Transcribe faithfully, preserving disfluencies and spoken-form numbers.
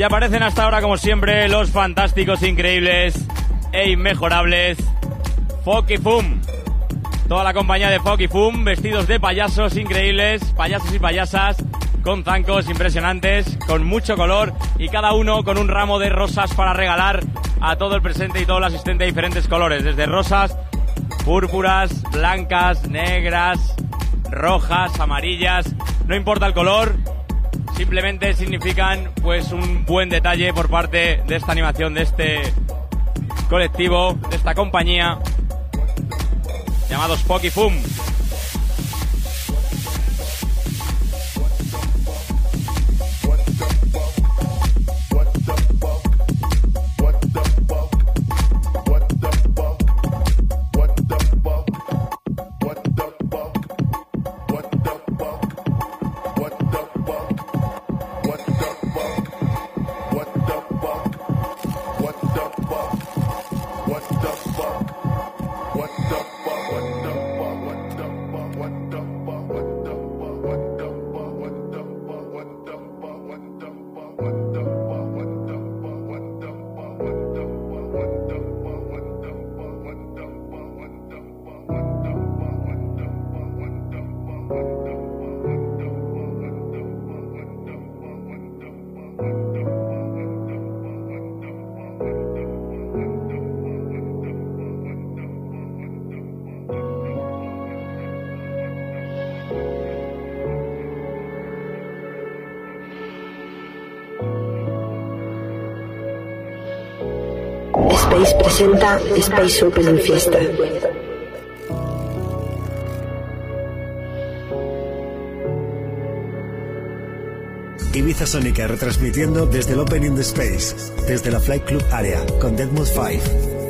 Y aparecen hasta ahora, como siempre, los fantásticos, increíbles e inmejorables Foki Fum. Toda la compañía de Foki Fum, vestidos de payasos increíbles, payasos y payasas, con zancos impresionantes, con mucho color y cada uno con un ramo de rosas para regalar a todo el presente y todo el asistente de diferentes colores, desde rosas, púrpuras, blancas, negras, rojas, amarillas, no importa el color, simplemente significan pues un buen detalle por parte de esta animación, de este colectivo, de esta compañía llamados Foki Fum. Space presenta Space Open Fiesta. Ibiza Sónica retransmitiendo desde el Opening de Space, desde la Flight Club Area, con Deadmau five.